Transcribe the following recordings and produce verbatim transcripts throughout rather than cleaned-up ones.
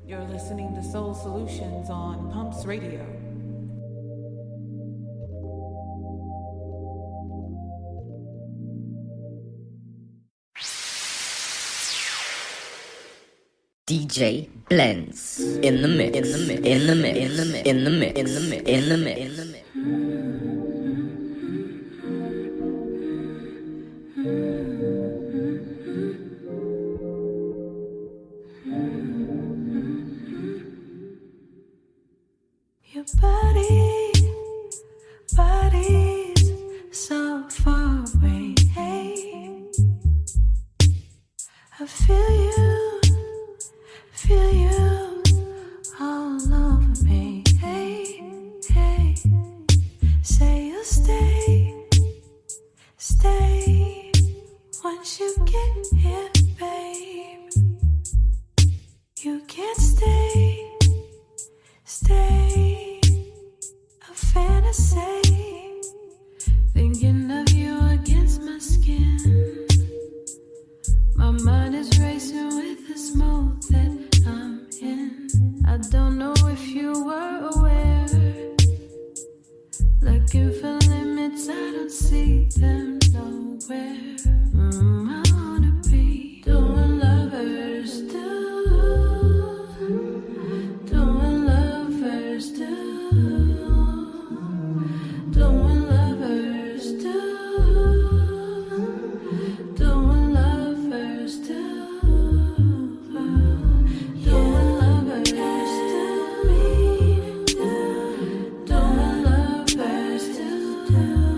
You're listening to Soul Solutions on Pumps Radio. D J Blends in the mix, in the mix, in the mix, in the mix, in the mix, in the mix, in the mix, in the mix. Your body, body's so far away. I feel you, feel you all over me. Hey, hey, say you'll stay, stay once you get here, babe. You can't stay, stay. A fantasy, thinking of you against my skin. My mind is racing with this mode that I'm in. I don't know if you were aware. Looking for limits, I don't see them nowhere. Mm, I wanna be doing lovers do, doing lovers do. Doing lovers do, doing lovers do, doing lovers do me, doing lovers do,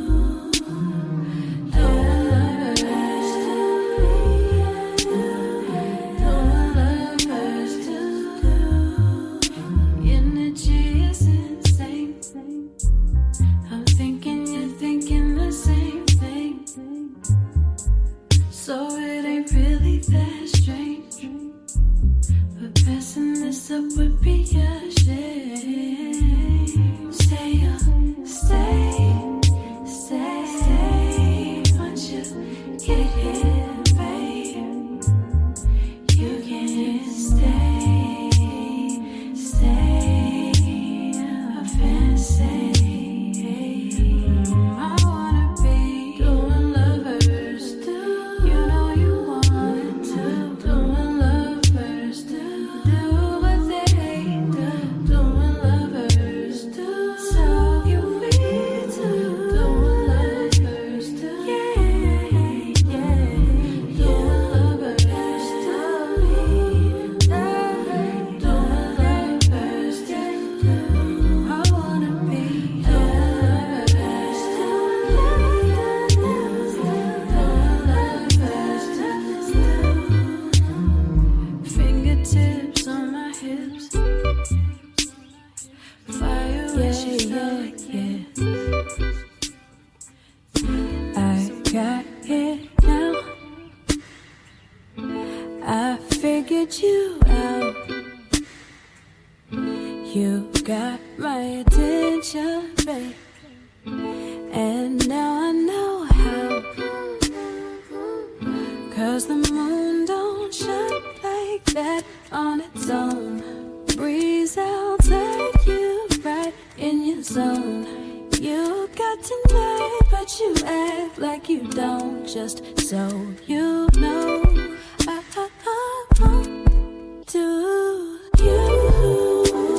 doing lovers do me, doing lovers do. Energy is insane. I'm thinking you're thinking the same thing, so it ain't really that strange. But passing this up would be a shame. Stay, you'll stay, stay, stay. Once you get here, babe, you can't stay, stay. A fantasy. I wanna be doing lovers do. You know you want to. Doing lovers do. Do what they do. Doing lovers do. So you need to. Doing lovers do. Yeah, yeah. Doing lovers do. Doing lovers do. I wanna be doing lovers do. Fingertips on my hips, fire when she felt yeah. I got it now. I figured you out. You got my attention, babe. And now I know how. Cause the moon don't shine like that on its own. Breeze out, take you right in your zone. You got tonight, but you act like you don't. Just so you know, I, I, I want to you.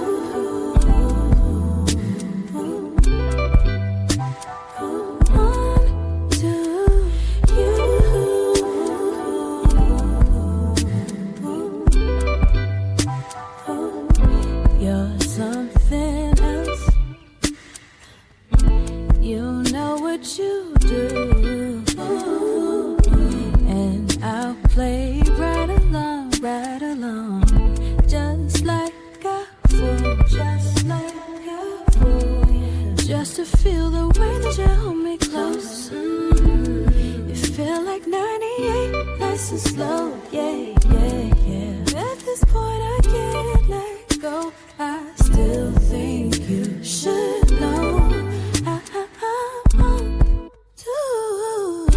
You're something else. You know what you do, and I'll play right along, right along, just like a fool, just like a fool, yeah. Just to feel the way that you hold me close. Mm-hmm. You feel like ninety-eight, nice and slow, yeah, yeah, yeah. At this point I can't let go. I still think you should know. I, I, I want to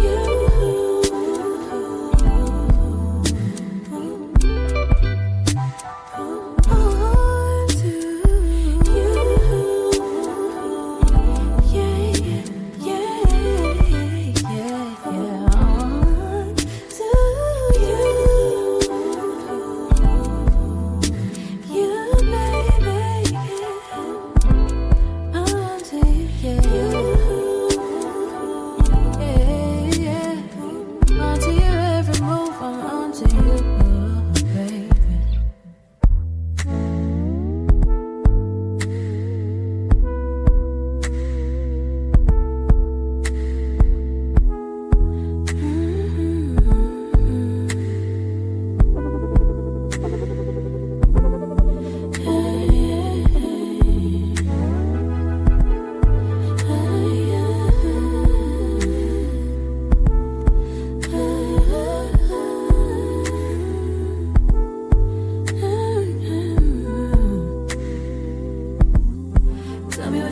you.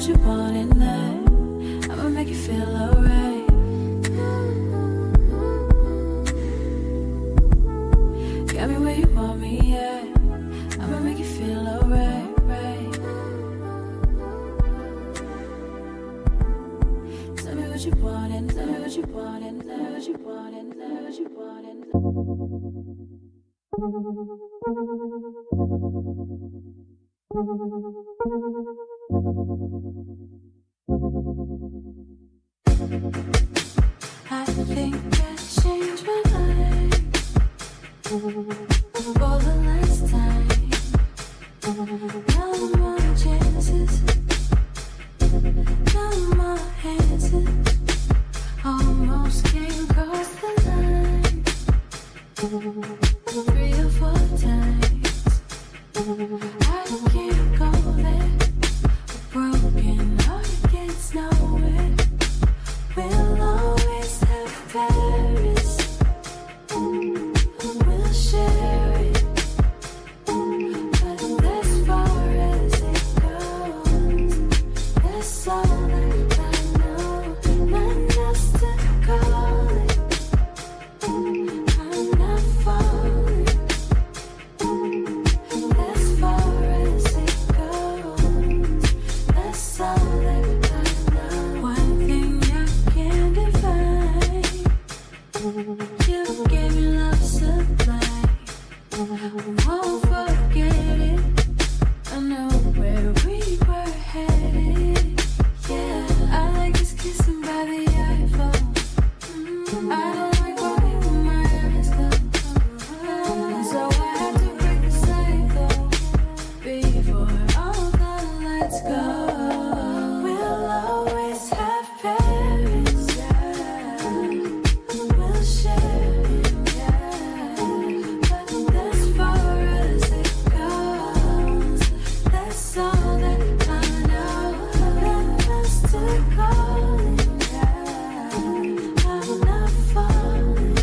what you want in that. I'ma make you feel alright. Got me where you want me at. I'ma make you feel alright, right. Tell me what you want and tell me what you want and tell me what you want and tell me what you want and I think I changed my life for the last time. No more chances, no more answers. Almost came across the line three or four times. I can't go there. A broken heart gets nowhere. We'll always have Paris. We'll share it. But as far as it goes, that's all that I know. Not just to call it. I'm not falling. As far as it goes, that's all that I know. One thing I can't define. You gave me love supply. I won't forget it. I know where we were headed. Yeah, I like us kissing by the iPhone. I don't like walking with my eyes closed. So I have to break the cycle before all the lights go. We'll always have Paris. We'll share it. But as far as it goes, that's all that I know. That's to call it. I'm not falling.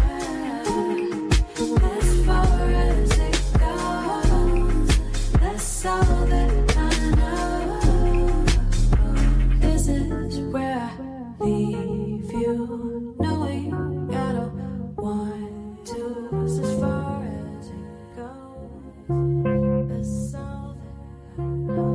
As far as it goes, that's all that I know. This is where I leave you, knowing I don't want to. As far as it goes, that's all that I know.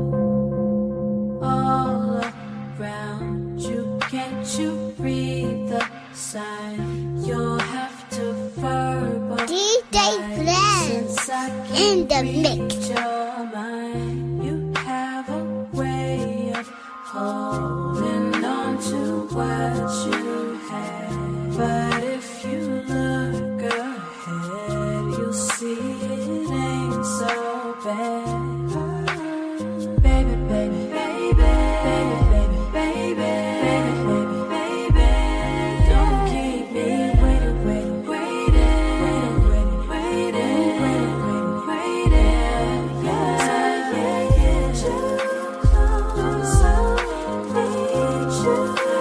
All around you, can't you read the sign? You'll have to verbalize. D J Blend Since I in the can't mix. read your mind, you have a way of holding on to what you had. But if you look ahead, you'll see it ain't so bad. Baby, baby, baby, baby, baby, baby, baby, baby, don't keep me waiting, waiting, waiting, waiting, waiting, waiting, waiting, waiting. Yeah, yeah, yeah, you so need you,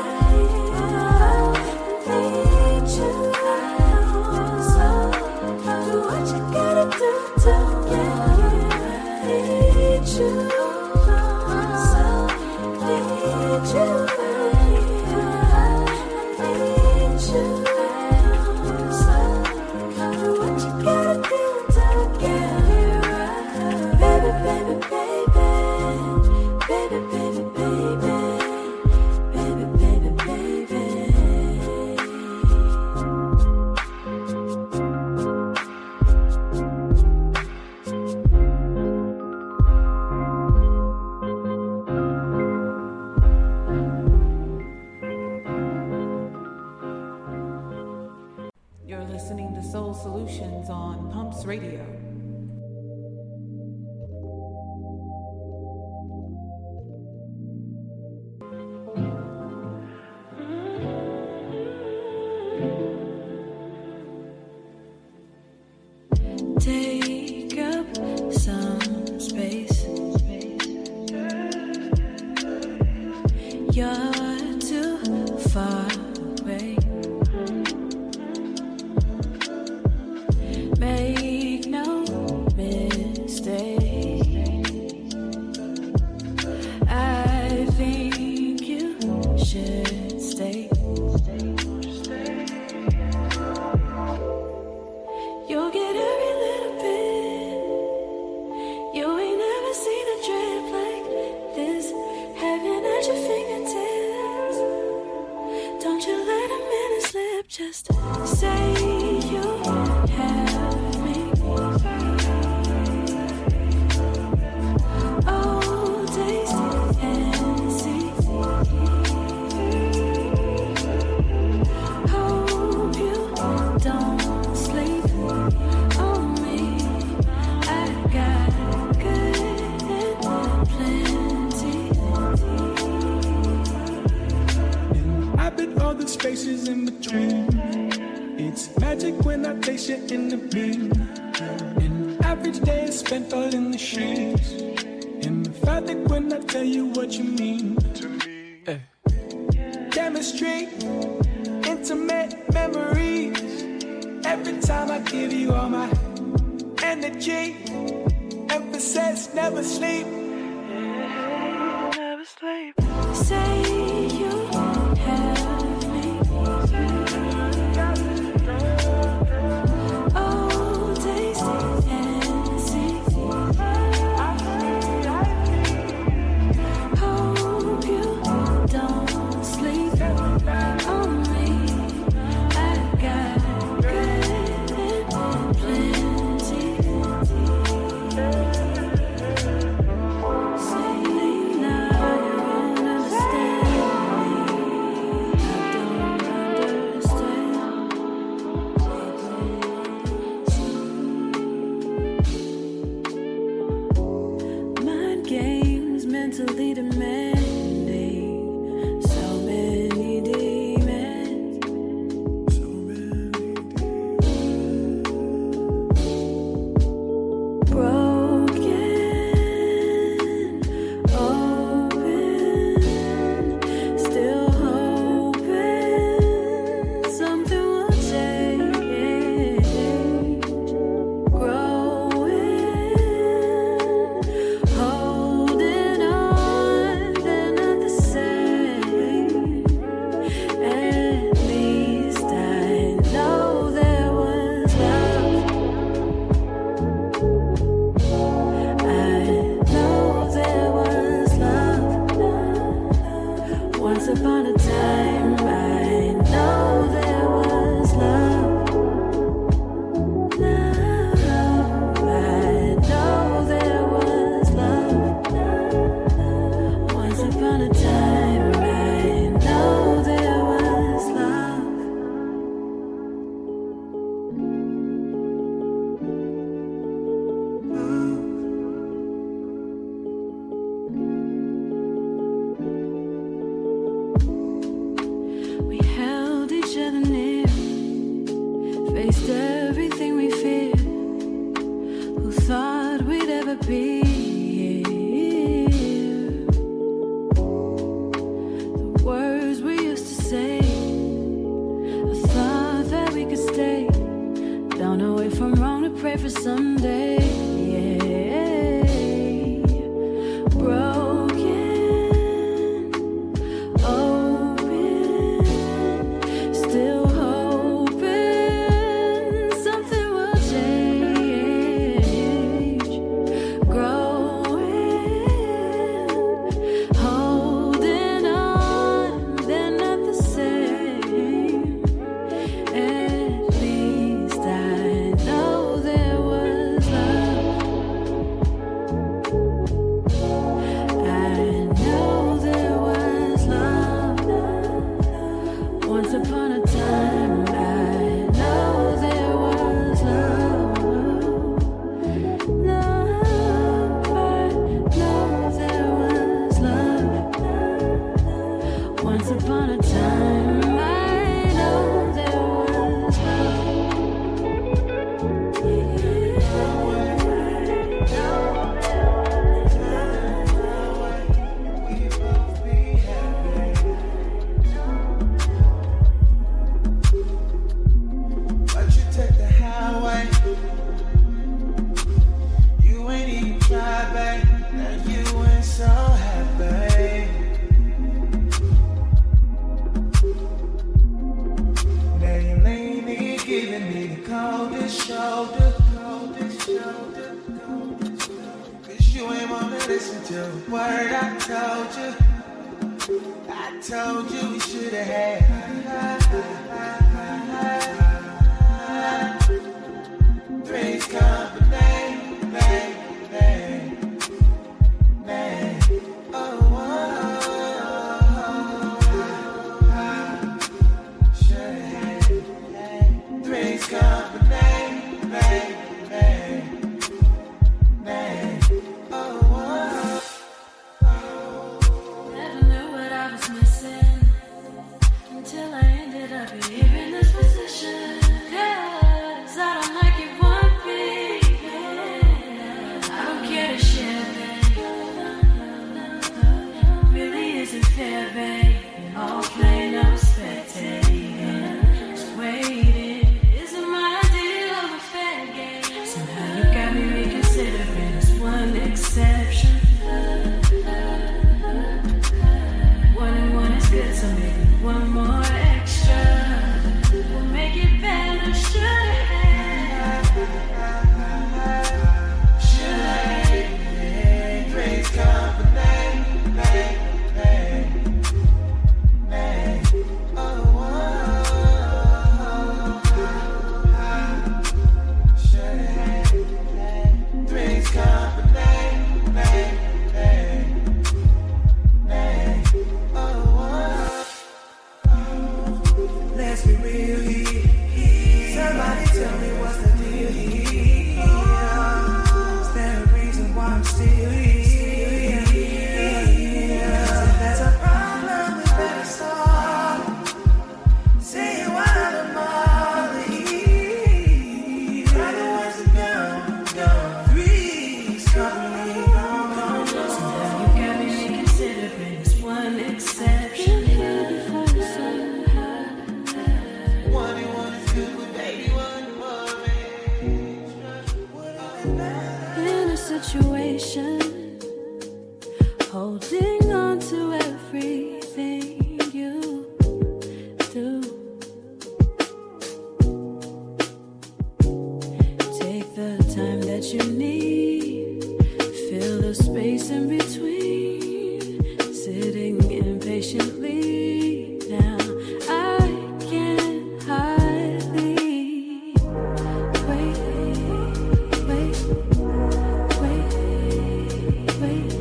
need you, so do what you gotta do to get need you, so need you, need you, so do what you gotta do to get it right. Baby, baby, baby, baby, baby, baby, baby, baby, baby. You're listening to Soul Solutions on Pumps Radio. Take up some space. You're too far away. Make no mistake. I've places in between. It's magic when I taste you in the beam. An average day is spent all in the sheets. Emphatic when I tell you what you mean to me. Hey. Chemistry, intimate memories. Every time I give you all my energy. Emphasis, never sleep. Never sleep. Say you have me. Oh, taste and see. Hope you don't sleep on me. I got good and plenty. Say now you won't understand me. I don't understand. Mind games mentally demanding. So many demands. Broken, open, still hoping something will change. Growing, holding on, they're not the same. At least I know there was love. I know there was love. Once upon a time, I know there was love. Now I know there was love. Once upon a time, I know there was love. We held each other near, faced everything we feared. Who thought we'd ever be here? The words we used to say, I thought that we could stay. Don't know if I'm wrong to pray for someday. Broken, open, still hoping something will change. Growing, holding on, they're not the same. At least I know there was love. I know there was love. Once upon a time, I know there was love. Love, I know there was love. Once upon a time, I know there was But you took the highway. You ain't even tried, babe. Now you ain't so happy. Now you leaning, giving me the coldest shoulder, coldest shoulder, coldest shoulder. Cause you ain't wanna listen to a word I told you. I told you we should've had Three's company, name, name, name. Oh, oh, oh, should've had Three's company, name, name, name. Oh, oh, Never knew what I was missing until I ended up here. desperation, holding on to everything you do. Take the time that you need, fill the space in between, sitting impatiently now. I can't hardly wait, wait, wait, wait.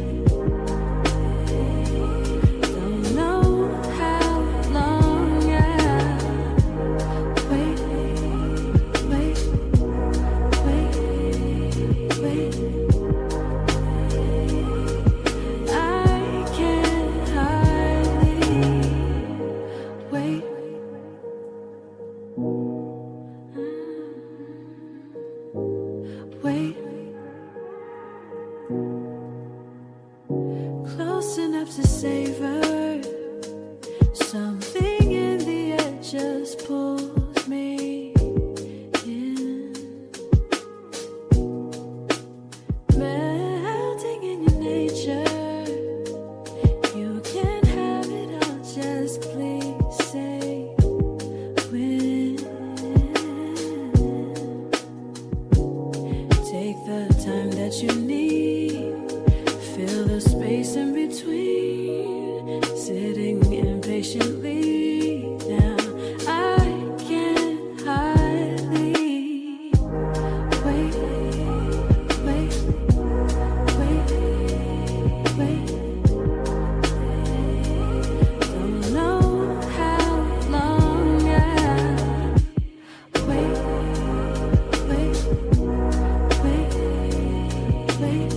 Don't know how long I'll wait, wait, wait, wait. I can't hardly wait. Wait. Close enough to savor. Something in the air just pulls me in. Melting in your nature. You can have it all, just please say when. Take the time that you need, fill the space in between, sitting impatiently now. I can't hardly wait, wait, wait, wait. Don't know how long I'll wait, wait, wait, wait.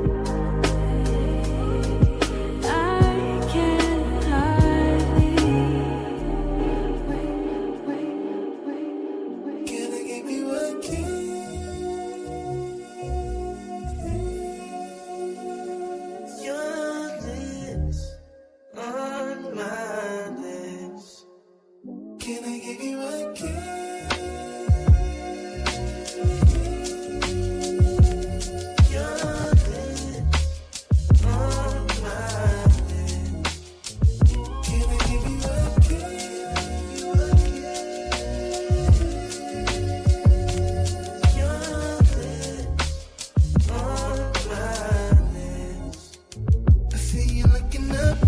I can't hardly wait, wait, wait, wait. Can I give you a kiss? Your lips on my lips. Can I give you a kiss? Your lips on my lips. Can I give you a kiss? Your lips on my lips. I see you looking up.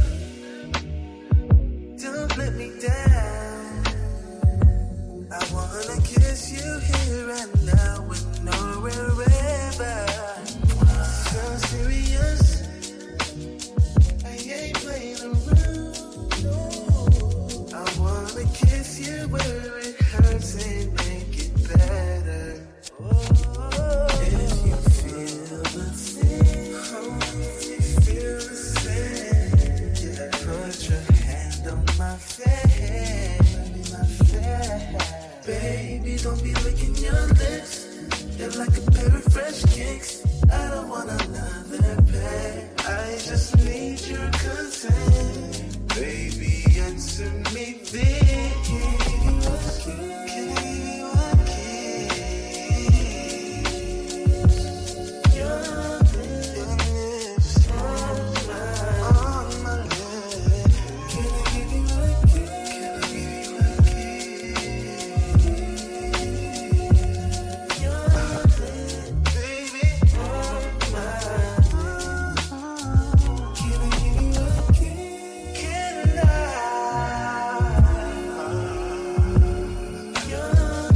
Don't let me down. I wanna kiss you here and now and nowhere ever. So serious. I ain't playing around. I wanna kiss you where it hurts and make it better. If you feel the same, if you feel the same, yeah, put your hand on my face, my face. Baby, don't be licking your lips. They're like a pair of fresh kicks. I don't want another pair. I just need your consent. Baby, answer me this. Can I give you a kiss? Your lips on my, on my lips. Can I give you a kiss? Can I give you a kiss? Your lips, baby, on my. Can I give you a kiss? Can I? Your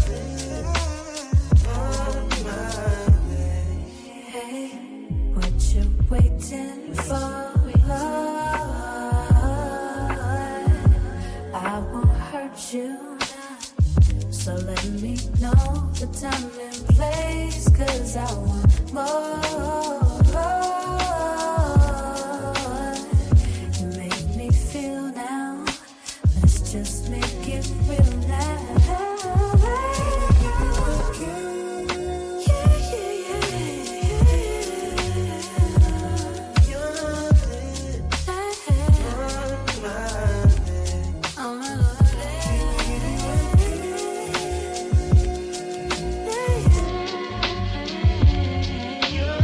lips on my lips. Hey, what you waiting for? I won't hurt you now, so let me know the time and place, 'cause I want more. You make me feel now, let's just make it real now. Yeah, yeah, yeah. Your lips Hey, on my lips. oh my Lord. Your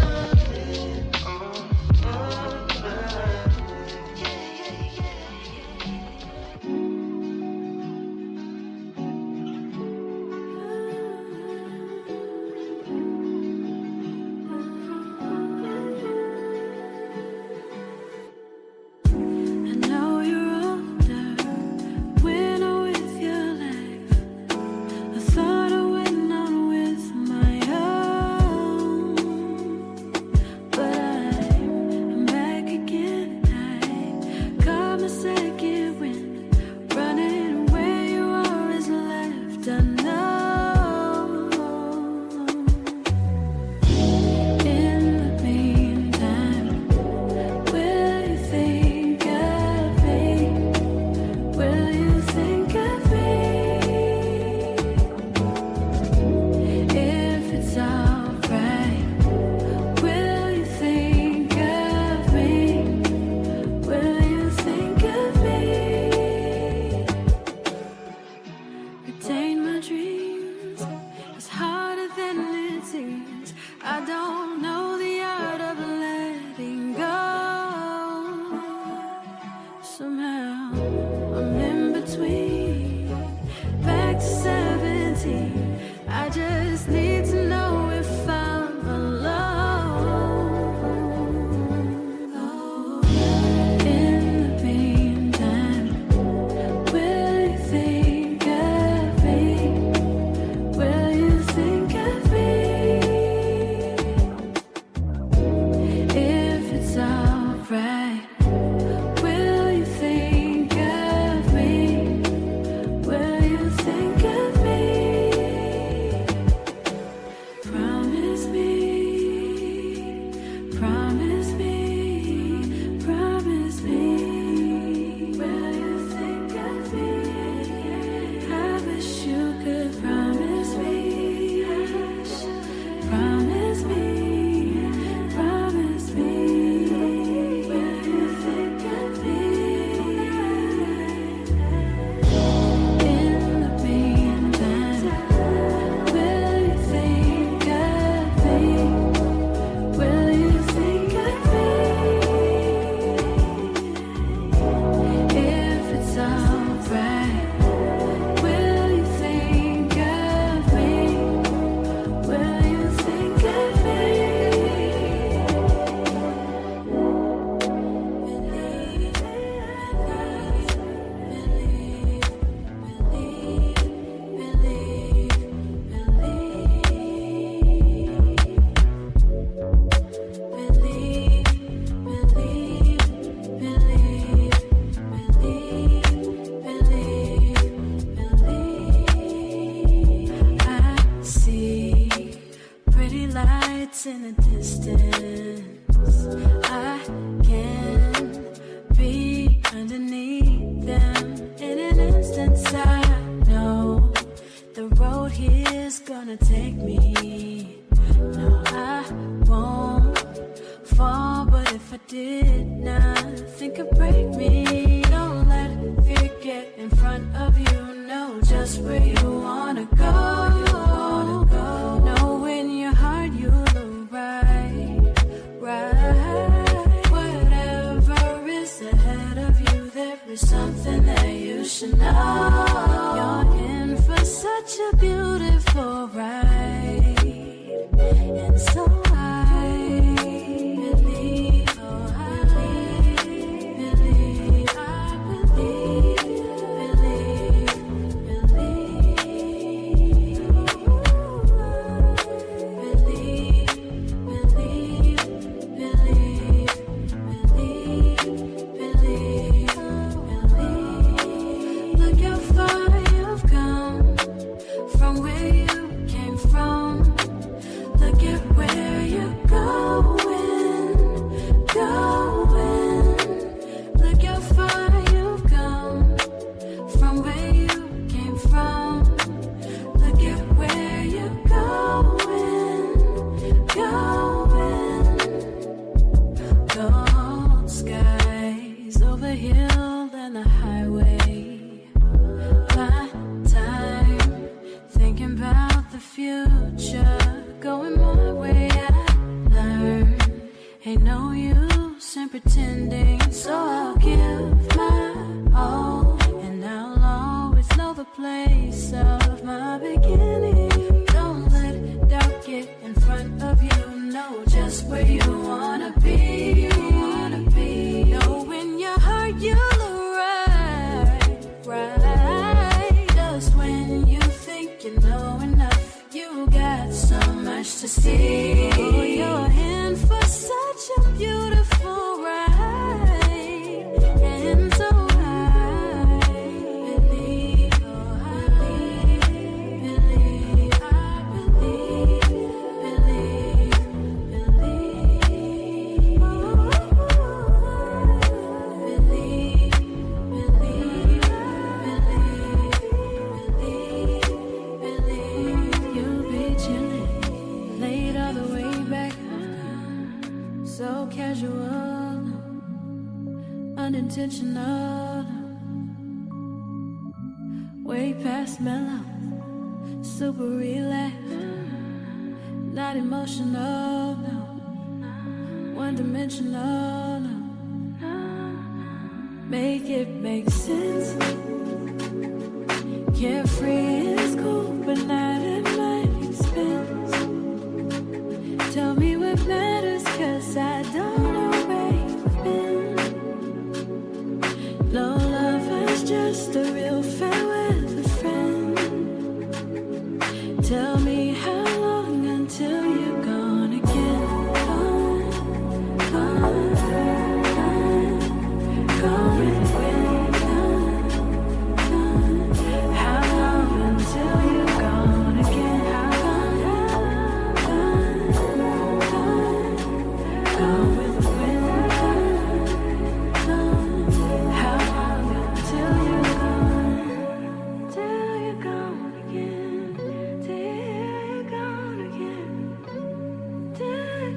but if I did, nothing could break me. Don't let fear get in front of you. Know just where you wanna go. Know in your heart you'll arrive, right. Whatever is ahead of you, there is something that you should know. You're in for such a beautiful ride, and so I believe, oh I believe, believe, I believe, believe, believe, believe, believe, believe, believe, believe. Look how far you've come from where you came from. Look at where you're going, going. Look how far you've come from where you came from. Look at where you're going, going. Gold skies over hill and the highway. My time thinking about the future, going my way. I learned ain't no use in pretending, so I'll give my all, and I'll always know the place of my beginning. Don't let doubt get in front of you. Know just where you wanna be. You wanna be. Know in your heart you'll arrive, right. Just when you think you know enough, you got so much to see. Oh, you're in for such a beautiful ride, and so I believe, oh I believe, believe, I believe, believe, believe, oh, believe, believe, believe, believe. You'll be chilling late all the way back, so casual, unintentional, way past mellow, super relaxed, not emotional, no, one dimensional, no. Make it make sense. Carefree is cool, but not at my expense. Tell me what matters, cause I don't know where you've been. No lover's just a real fan with a friend. Tell me how long until you're gone again. Gone, gone, gone, gone with wind. Gone, gone. How long until you're gone again? Gone, gone, gone, gone with the wind. Gone, gone. How long until you're gone? Till you're gone again. Till you're gone again. Till you're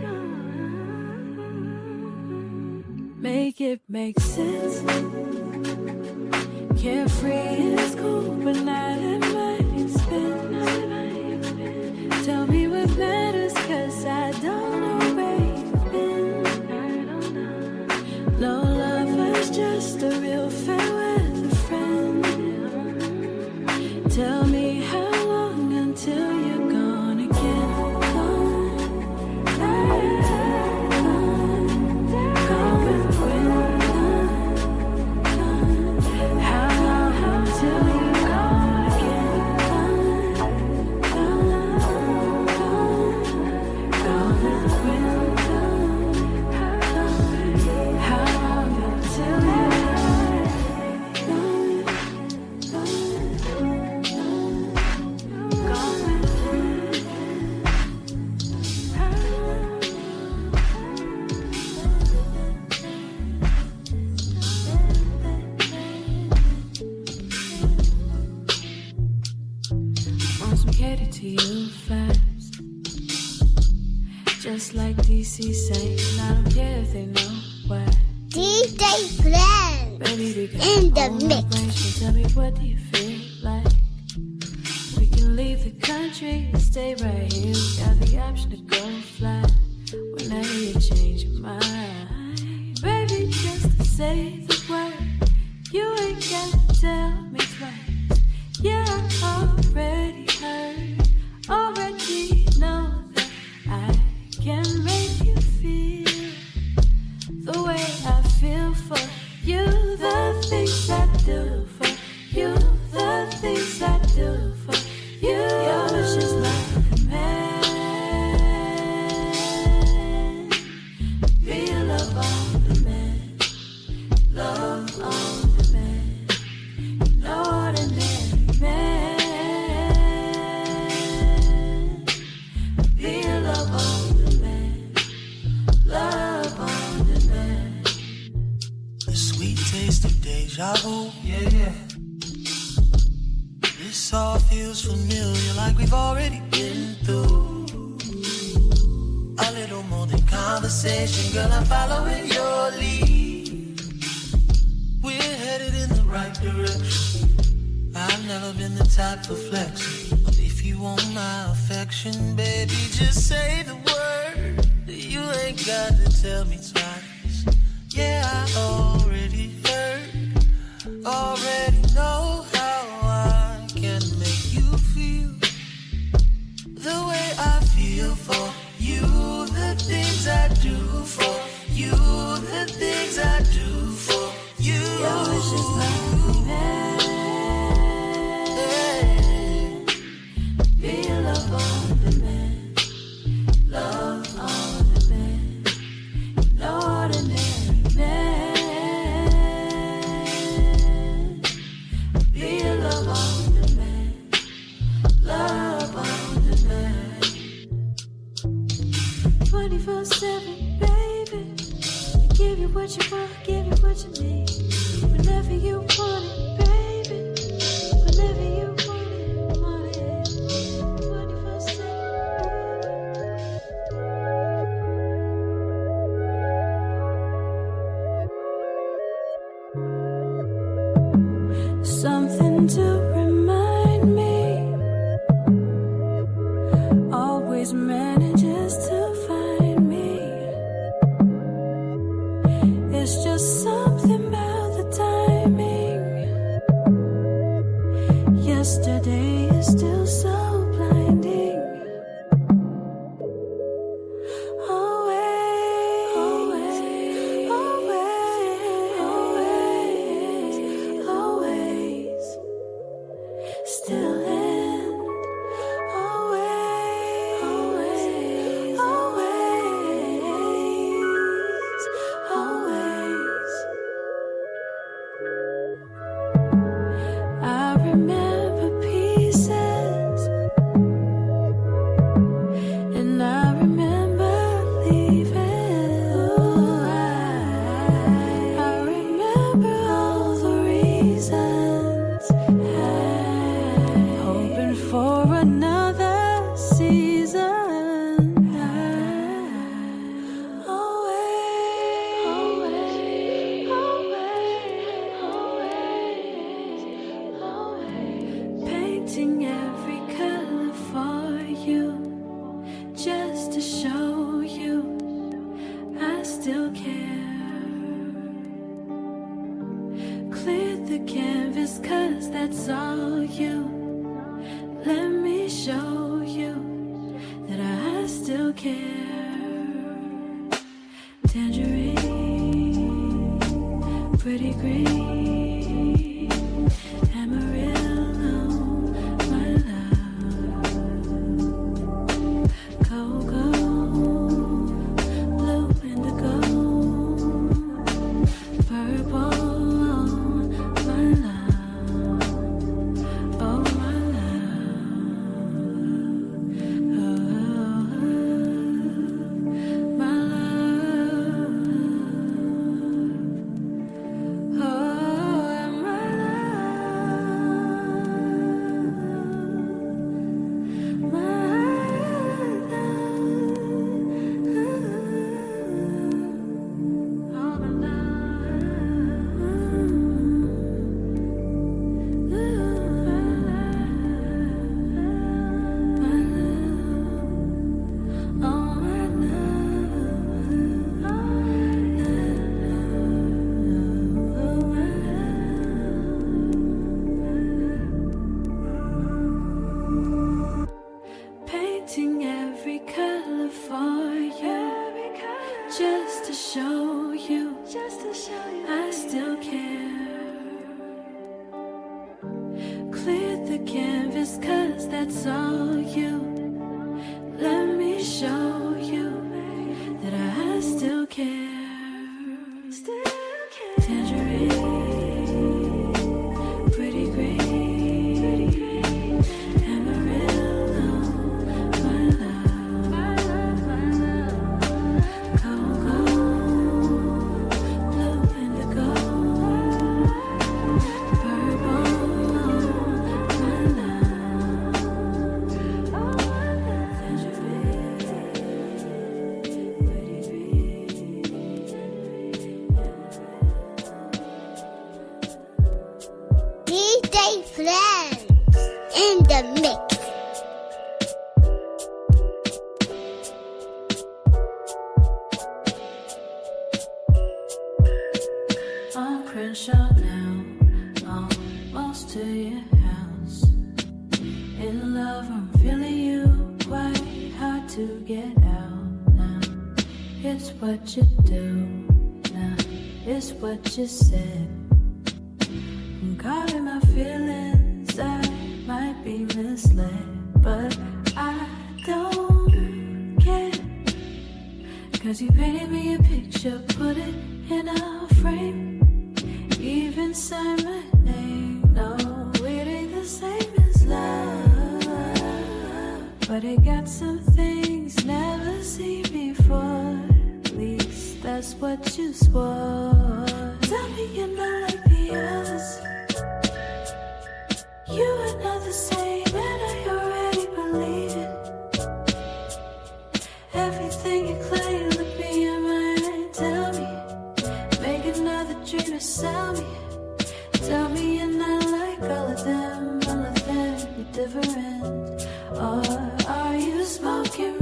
gone. Make it make sense. Carefree is cool, but not at my expense. Tell me what matters, cause I don't know where you've been. No lover's just a real fan with a friend. Tell me how long until you're gone again. Gone, gone, gone with the wind. Gone, gone. How long until you're gone again? Gone, gone, gone with the wind. Gone, how long until you're gone? Gone, gone, gone with the wind. Want some cater to you fast, just like D C say. And I don't care if they the mix. Tell me, what do you feel like? We can leave the country and stay right here. We got the option to go fly whenever you change your mind. Baby, just say the word. You ain't got to tell me twice. Yeah, I already heard, already know that I can make you feel the way I feel for you. The things I do for you, the things I do for you. You're just like a man. Be love on demand, love on demand. No ordinary man. Be love on demand, love on demand. The sweet taste of deja vu, yeah, yeah. This all feels familiar, like we've already been through. A little more than conversation, girl, I'm following your lead. We're headed in the right direction. I've never been the type for flexing, but if you want my affection, baby, just say the word. You ain't got to tell me twice. Yeah, I already heard, already know how I can make you feel the way I feel for you. The things I do for you, the things I do for you. You're just like a man. Be love on demand, love on demand. No ordinary man. Be love on demand, love on demand. twenty-four seven, baby. I give you what you want, give you what you need. Whenever you want it, baby. Whenever you want it, want it. twenty-four seven. Something to remind me. Always manages to find me. It's just something about the timing. Yesterday is still so blinding. Always, always, always, always, still in. Always, always, always, always. I remember pieces, and I remember leaving. Ooh, I, I remember all the reasons, hoping for another season. Always, always, always, always, painting every color for you, just to show you I still care. Clear the canvas, 'cause that's all you. Let me show you that I still care. Tangerine, pretty green, Amarillo, my love. Cocoa, blue indigo, purple, my love. Oh, my love. Oh, my love. Oh, show you, just to show you I still care. Clear the canvas, cause that's all you. Let me show you that I still care. Still care. Tangerine, pretty green, Amarillo, my love, my love, my love. Cocoa, blue indigo, purple, my love. Oh, my love. Tangerine, pretty green. D J Friends in the mix. On Crenshaw now, almost to your house. In love, I'm feeling you quite hard to get out now. It's what you do now, it's what you said. I'm caught in my feelings, I might be misled, but I don't care. Cause you painted me a picture, put it in a frame. Even signed my name. No, it ain't the same as love, but it got some things never seen before. At least that's what you swore. Tell me you're not like the others. You are not the same, and I already believe it. Everything you claim, look me in my eye and tell me. Make another dream to sell me. Tell me you're not like all of them, all of them, you're different. Or are you smoking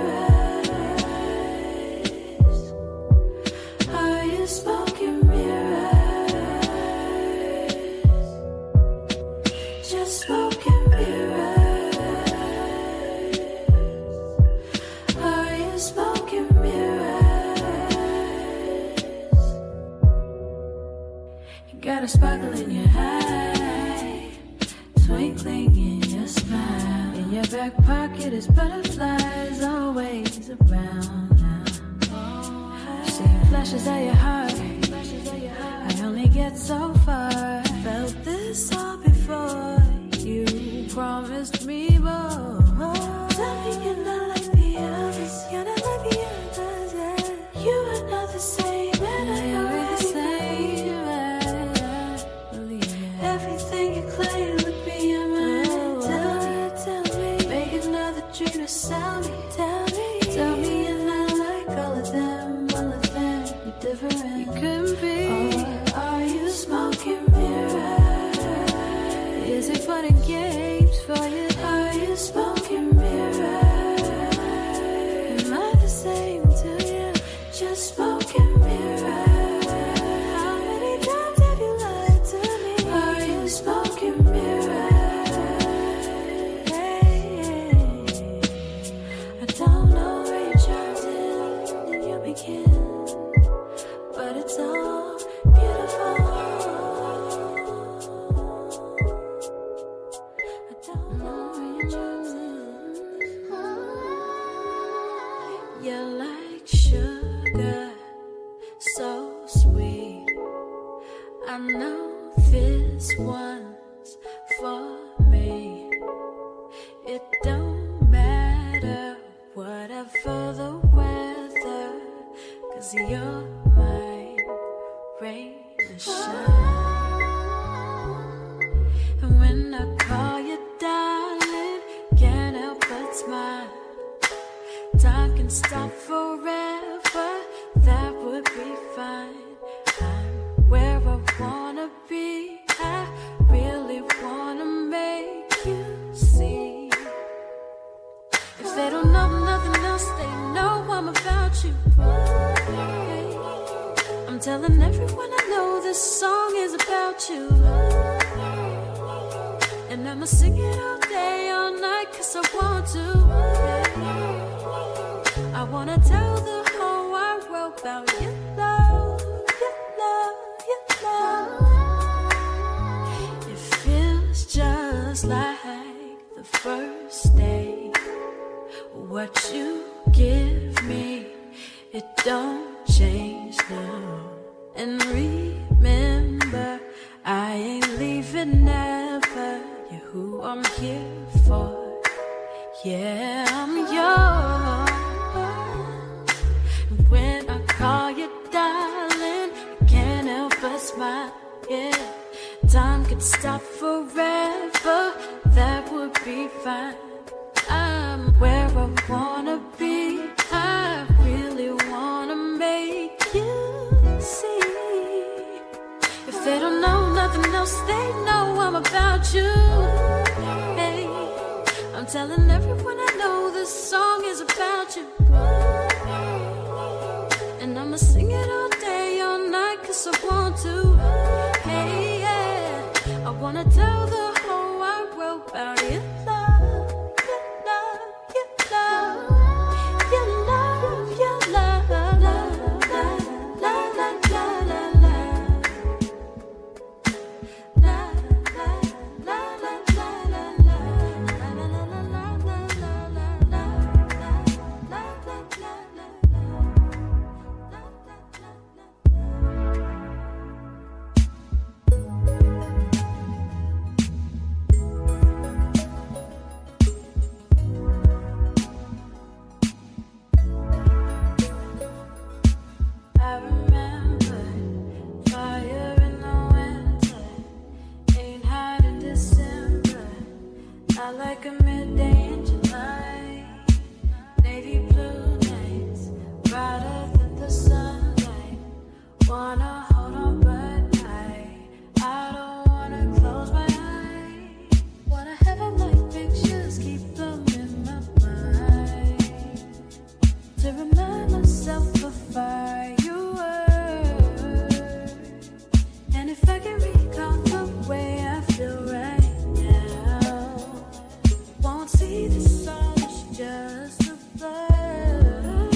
mirrors? Are you smoking mirrors? Just smoking mirrors. Are you smoking mirrors? You got a sparkle in your eye, twinkling in your smile. In your back pocket is butterflies, always around now. Seeing flashes of your heart, I only get so far. Felt this all before. You promised me more. Tell me you're not like the others. You're not like the others. Yeah. You are not the same, and I already say everything you claim would be your mind. Tell me, tell me, make another dream to sell me. Tell me, tell me you're not like all of them, all of them. You're different. You couldn't be. Or are you smoking mirrors? Is it fun and games for you? Are you smoking mirrors? Am I the same to you? Just smoking mirrors. How many times have you lied to me? Are you smoking mirrors? Hey, I don't know where your charms end and you begin, but it's all beautiful. I don't know where your charms end. You're like sugar, so sweet. I know this one's for me. It don't matter whatever the weather, cause you're my rain and shine. And when I call you darling, can't help but smile. Time can stop forever, that would be fine. I'm where I wanna be, I really wanna make you see. If they don't know nothing else, they know I'm about you. I'm telling everyone I know this song is about you. And I'ma sing it all day, all night, cause I want to. I wanna tell the whole wide world about you. first day. What you give me, it don't change now. And remember, I ain't leaving ever. You're who I'm here for. Yeah, I'm yours. When I call you darling, I can't help but smile. Yeah, time could stop forever. That would be fine. I'm where I wanna be. I really wanna make you see. If they don't know nothing else, they know I'm about you. Hey, I'm telling everyone I know this song is about you. And I'ma sing it all day, all night, cause I want to. Hey, yeah, I wanna tell the whole wide world about your love, your love, your love, your love, your love, love, love, love, love, love, love. I remember fire in the winter, ain't hot in December, not like a midday in July. Navy blue nights, brighter than the sunlight. Wanna hold on, but I, I don't wanna close my eyes. Wanna have all my pictures, keep them in my mind, to remind myself of fire you were. And if I can recall the way I feel right now, won't see this all as just a blur.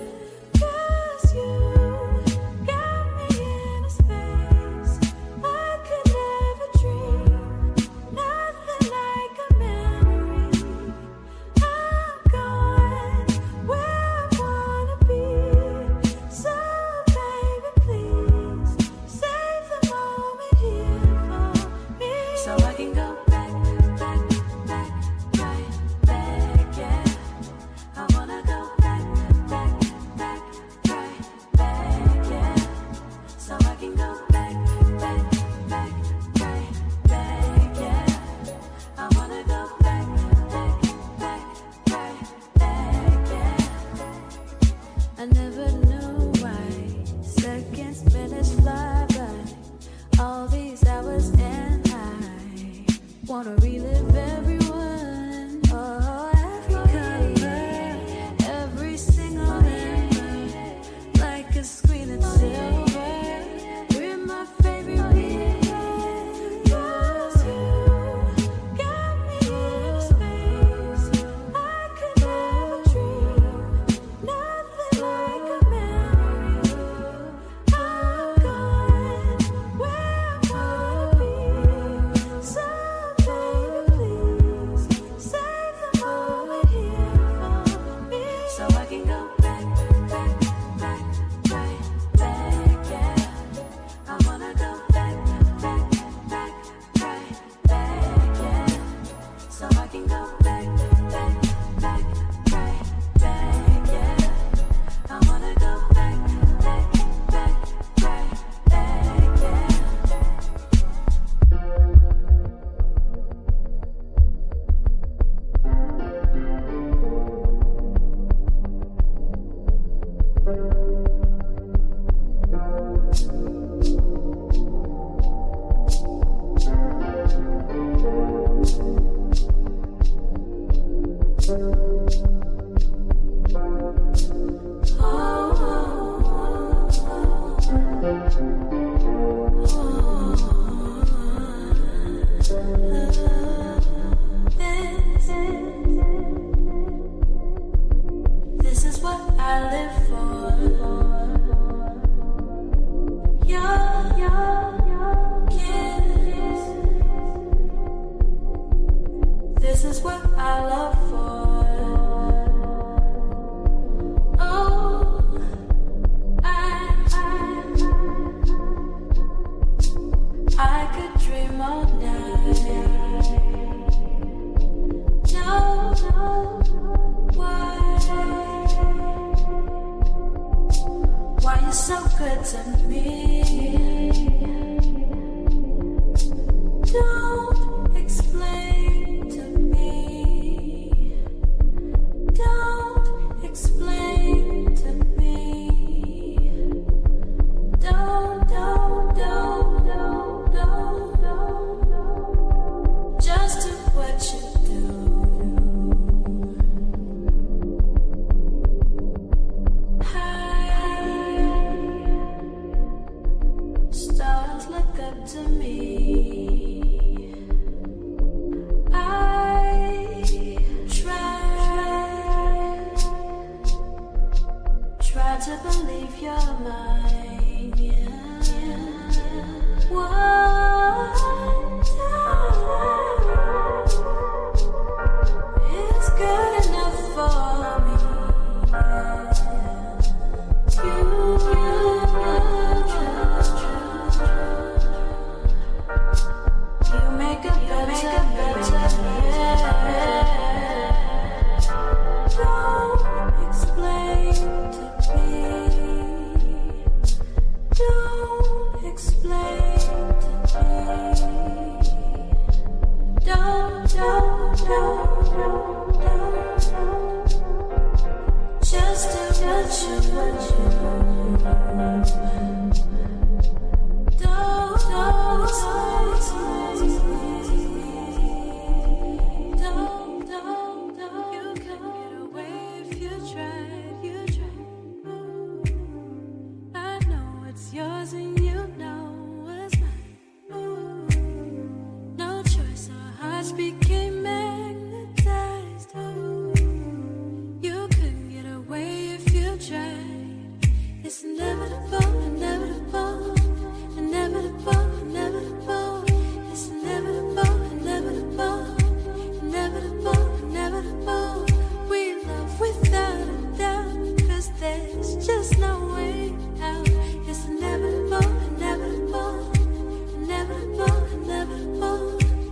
Cause you got me in a space I could never dream. Nothing like a memory. I'm going where I wanna be. So baby, please save the moment here for me, so I can go back, back, back, right back, yeah. I wanna go back, back, back, right back, yeah. So I can go back, back, back, right back, yeah. I wanna go back, back, back, right back, yeah. I never knew why seconds, minutes fly by. All these hours and I wanna relive everyone. Oh, every color, every single member, like a screen of silver. We're my favorite people. Cause you got me in a space I could never dream. Nothing like a memory. I'm going where I wanna be. So baby, please save the moment here for me, so I can go back, back, back, right back, yeah. I wanna go back, back, back, right back, yeah. So I can go back, back, back, right back, yeah. I wanna go back, back, back, right back, yeah. This is what I live for. Your, your kiss. This is what Just do what you want to. Don't, don't, don't, don't, don't. You can't get away if you try, you try. I know it's yours and you know it's mine. No choice, our hearts became magnetized. You couldn't get away if you tried. It's inevitable, inevitable, inevitable, inevitable. It's inevitable, inevitable, inevitable, inevitable. We love without a doubt, 'cause there's just no way out. It's inevitable, inevitable, inevitable, inevitable.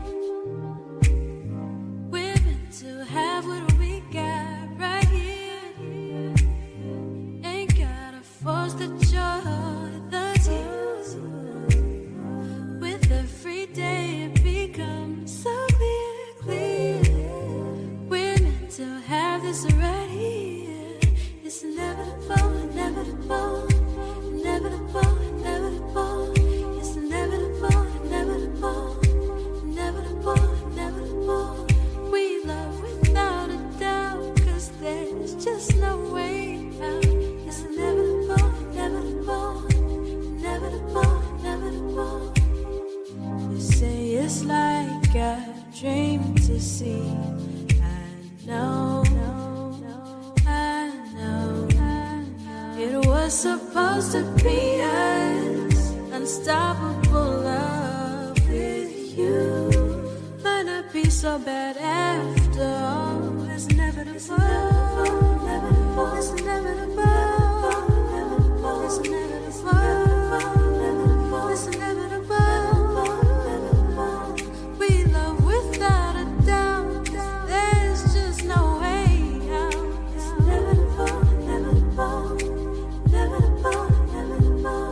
We're meant to have what we got right here. Ain't gotta force the joy, the tears. With every day it becomes so clear, clear. We're meant to have this right here. It's inevitable, inevitable, inevitable, inevitable. It's inevitable, inevitable, inevitable, inevitable. We love without a doubt, 'cause there's just no way out. It's inevitable, inevitable, inevitable, inevitable. You say it's like a dream to see. I know, I know. It was supposed to be us, unstoppable love with you. Might not be so bad after all. It's inevitable, inevitable, it's inevitable, it's inevitable, it's inevitable. We love without a doubt, 'cause there's just no way out. It's inevitable, inevitable, inevitable, inevitable.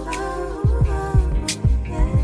Yeah.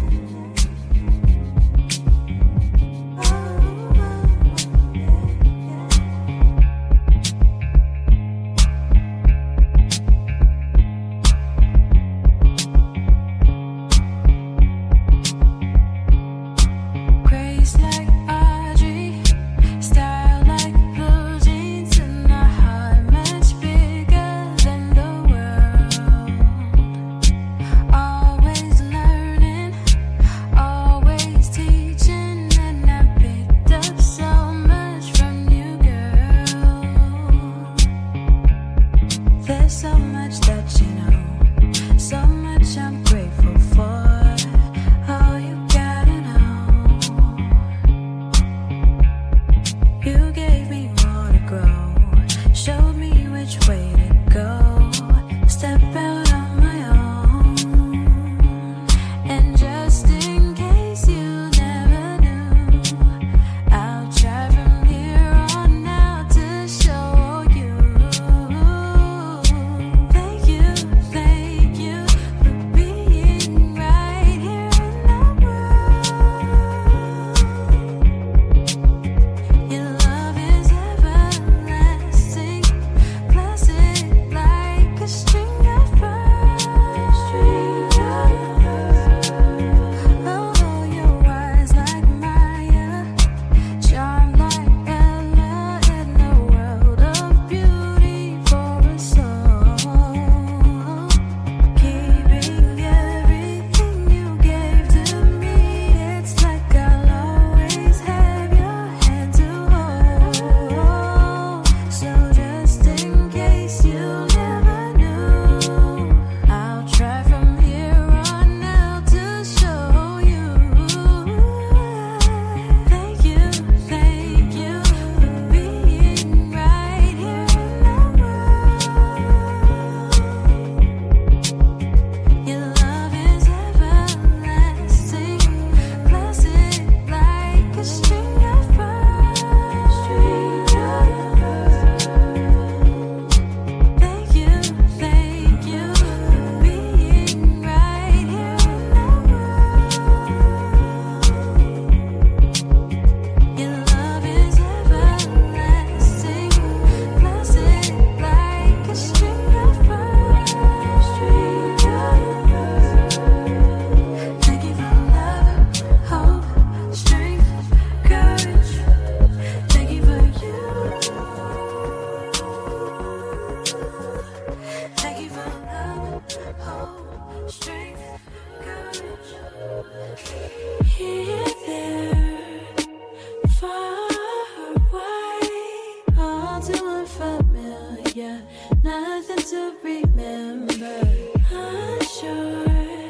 Here, there, far away, all too unfamiliar, nothing to remember. Unsure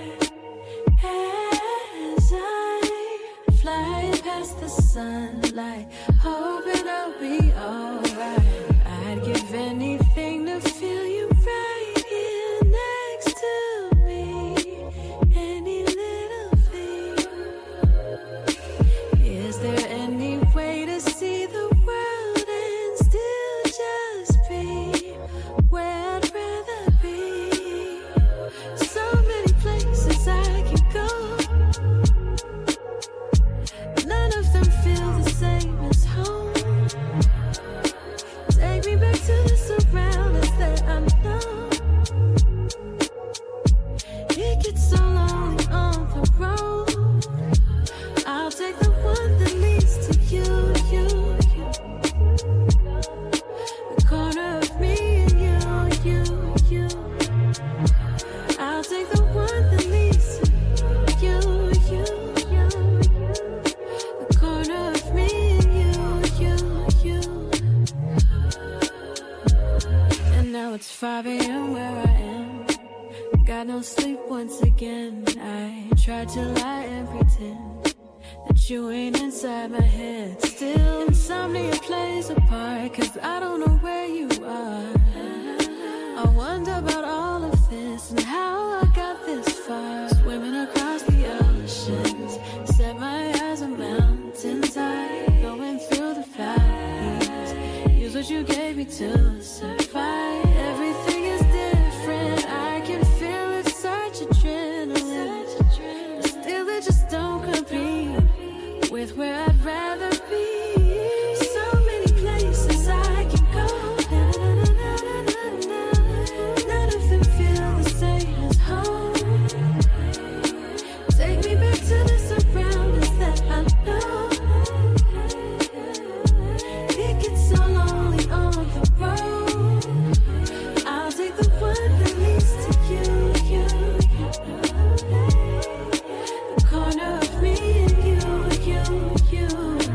as I fly past the sunlight, hoping I'll be alright. I'd give anything to feel you right here next to me. Any little thing. Is there any way to see the world and still just be where I'd rather be? So many places I can go, none of them feel the same as home. Take me back to the surroundings that I know. It gets so lonely on the road. I'll take the one that leads to you, you, you. The corner of me and you, you, you. I'll take the one that leads to you, you, you, you. The corner of me and you, you, you. And now it's five a m where I am. Got no sleep once again. I try to lie and pretend that you ain't inside my head. Still insomnia plays a part, cause I don't know where you are. I wonder about all of this and how I got this far. Swimming across the oceans, set my eyes on mountains high, going through the valleys. Use what you gave me to survive. Everything is different, I can feel it, such adrenaline. But still it just don't compete with where I'd rather be. So many places I can go, none of them feel the same as home. Take me back to the surroundings that I know. It gets so lonely on the road. I'll take the one that leads to you, you, you. The corner of me and you, you, you.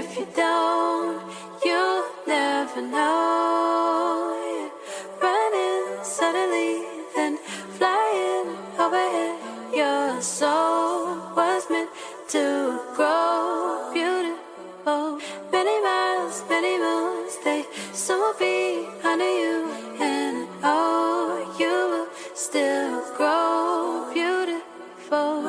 if you don't, you'll never know. Running suddenly, then flying overhead. Your soul was meant to grow beautiful. Many miles, many moons, they soon will be under you. And oh, you will still grow beautiful.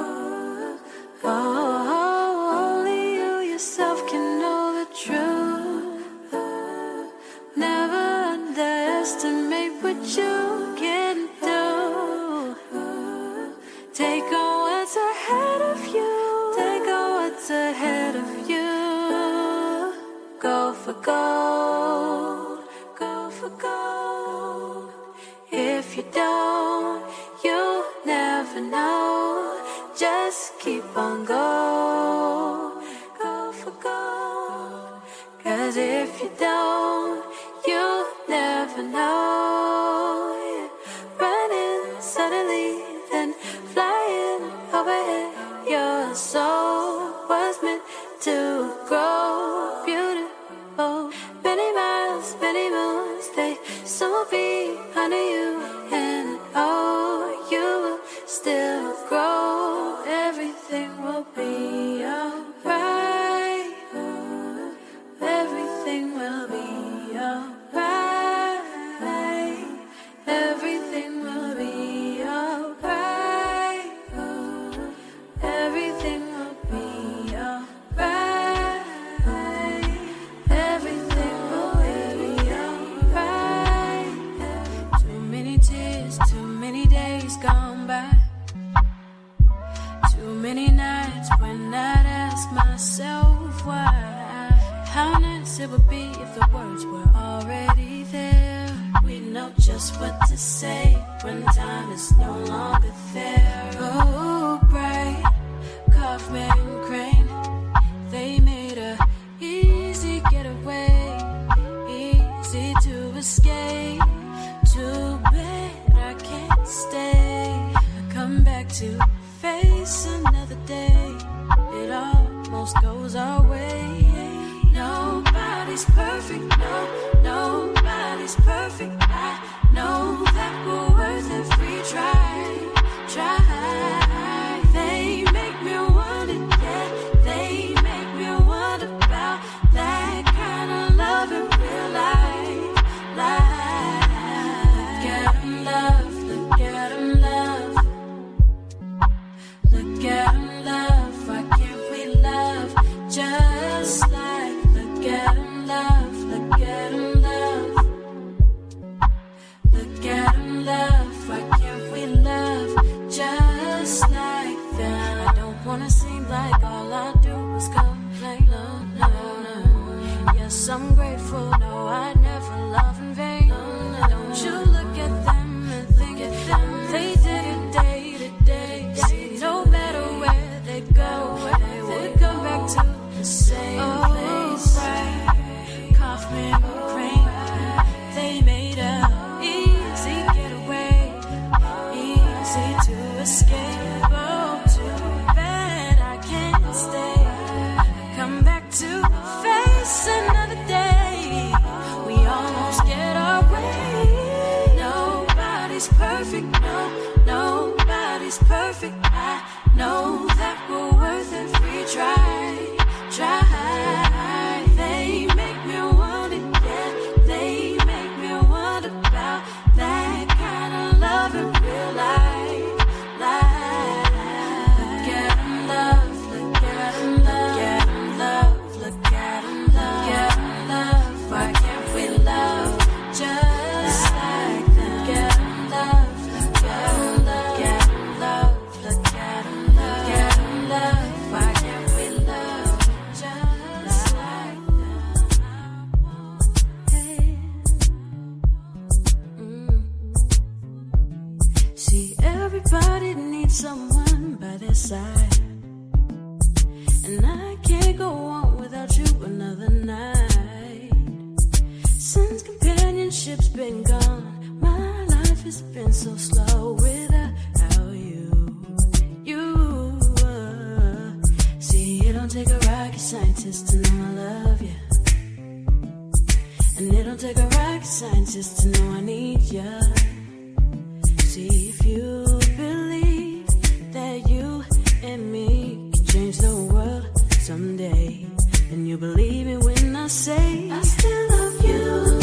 Oh, only you yourself can know the truth. Never underestimate what you can do. Take on what's ahead of you. Take on what's ahead of you. Go for gold. Go for gold. If you don't, you'll never know. Just keep on go. Go for gold. Cause if you don't, you'll never know. Running suddenly, then flying overhead. Your soul was meant to grow beautiful. Many miles, many moons, they soon will be under you. And oh, you will still grow. Everything will be alright. Everything will be alright. Everything will be alright. Everything will be alright. Everything will be alright. Too many tears, too many days gone by. Too many nights when I'd ask myself why. How nice it would be if the words were already there. We know just what to say when time is no longer there. Oh, bright Kaufman Crane, they made a easy getaway, easy to escape. Too bad I can't stay. I come back to face another day. It almost goes our way. Nobody's perfect, no, nobody's perfect. I know that we're worth every try, try. They make me wonder, yeah, they make me wonder about that kind of love in real life, life. Look at 'em love, look at 'em love. Look at 'em love, why can't we love just like? Look at 'em love, look at 'em love. Look at 'em love, why can't we love just like that? I don't wanna seem like all I do is complain, no, no, no. Yes, I'm grateful, no, I'd never love in vain. Don't you look at them and think they did it day to day. See, no matter where they go, they would come back to the same place. Right. Kaufman Crane, they made a easy getaway, easy to escape. Oh, too bad I can't stay. Come back to face another day. We almost get our way. Nobody's perfect, no, nobody's perfect. I know that we're worth every try, try. They make me wonder, yeah, they make me wonder about that kind of love in real life, life. Look at 'em love, look at 'em love, look at 'em love, look at 'em love. Why can't we love just like them? Look at 'em love, look at 'em love, look at 'em love, look at 'em love. Why can't we love just like them? Hey. Mm. See, everybody needs someone by their side, and I can't go on without you another night. Since companionship's been gone, my life has been so slow without you. You uh, see, it don't take a rocket scientist to know I love you. And it don't take a rocket scientist to know I need you. See, if you believe that you and me can change the world someday, then you believe me when I say I still love you.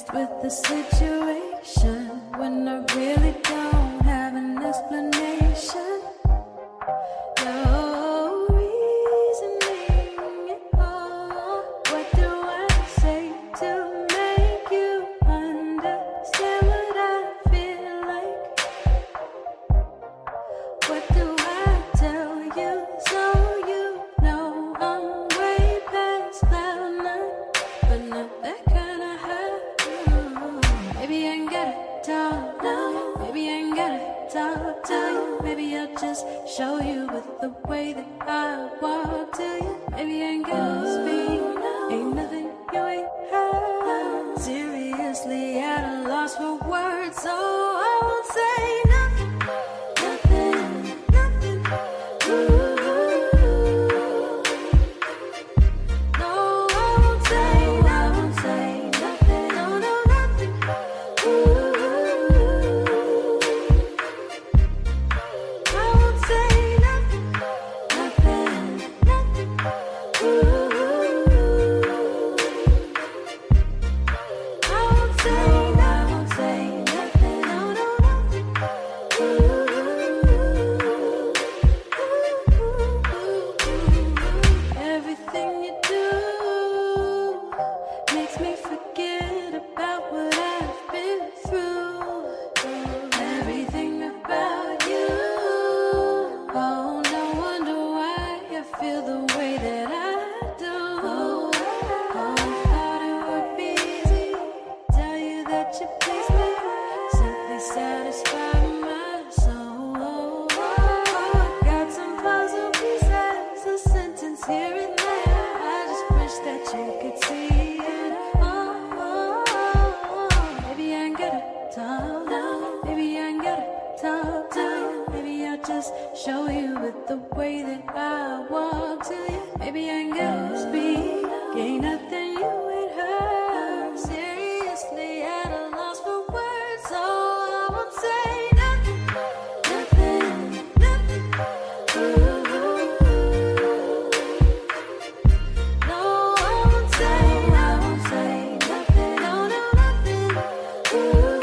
faced with the situation when I really don't have an explanation. No reasoning at all. What do I say to make you understand what I feel like? What do I tell you so you know I'm way past cloud nine, but not that kind of high. Maybe I ain't gotta talk now. Maybe I ain't gotta talk to you. Maybe I'll just show you with the way that I walk to you. Maybe I ain't gotta speak. Ain't nothing you ain't heard. Seriously at a loss for words, so I won't say nothing, nothing, nothing. Ooh. No, I won't say, I won't say nothing. No, no, nothing. Ooh. I won't say nothing, nothing, nothing. Ooh. I won't say, I won't say nothing. No, no, nothing. Ooh. Everything you do makes me forget about what I've been through. Everything about you. Oh, no wonder why I feel the way that I do. Oh, I thought it would be easy. Tell you that you please me. Simply satisfy my soul. I got some puzzle pieces, a sentence here and there. I just wish that you could see it. Oh, maybe I ain't gotta talk now. Maybe I ain't gotta talk to you. Maybe I'll just show you with the way that I walk to you. Maybe I ain't gotta speak. Ain't nothing you ain't heard. Seriously at a loss for words, so I won't say nothing, nothing, nothing. Ooh. No, I won't say, I won't say nothing. No, no, nothing. Ooh.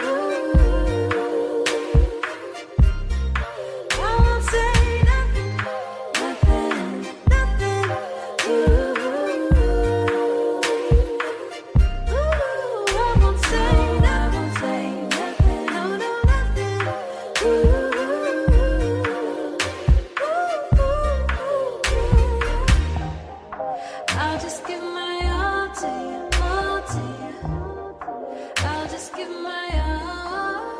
I won't say nothing, nothing, nothing. Ooh. Ooh, I won't say, I won't say nothing. No, no, nothing. Ooh. I'll just give my all to you, all to you. I'll just give my all.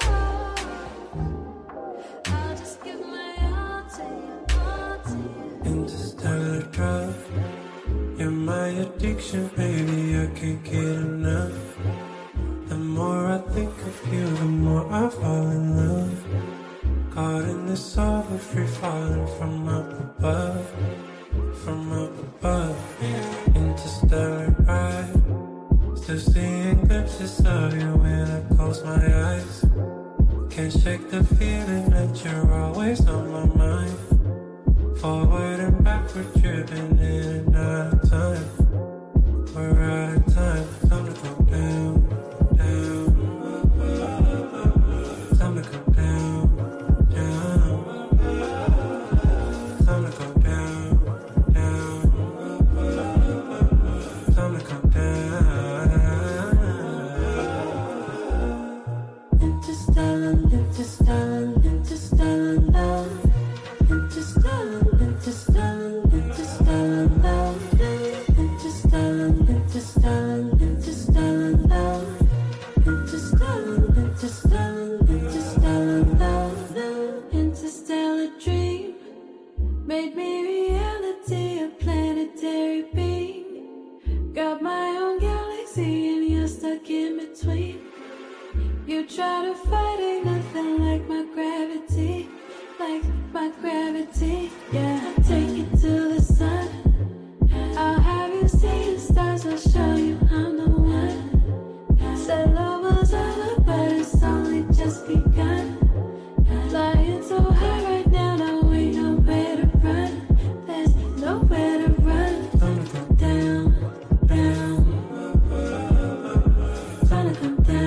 I'll just give my all to you, all to you. Interstellar drug, you're my addiction, baby, I can't get enough. The more I think of you, the more I fall in love. Caught in this all but free falling from up above, from up above. Interstellar ride, still seeing glimpses of you when I close my eyes. Can't shake the feeling that you're always on my mind. Forward and backward, driven in and out of time. We're out of time, time to go down, down. Time to go down, down. Time to go down, down. Time to go down. Interstellar, interstellar, interstellar love. Interstellar, interstellar, interstellar love. Interstellar, interstellar, interstellar love. Interstellar, interstellar, interstellar love. Interstellar dream made me reality, a planetary being. Got my own galaxy and you're stuck in between. You try to fight, ain't nothing like my gravity, like my gravity. Yeah, I'll take you to the sun. I'll have you see the stars, I'll show you I'm the one. Said love was over, but it's only just begun. Flying so high right now, no ain't nowhere to run. There's nowhere to run. Gonna come down, down. Gonna come down.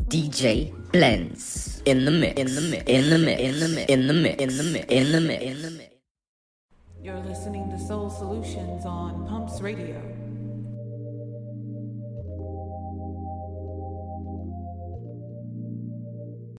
D J Blends in the mix. In the mix. In the mix. In the mix. In the mix. In the mix. In the mix. In the mix. You're listening to Soul Solutions on Pumps Radio.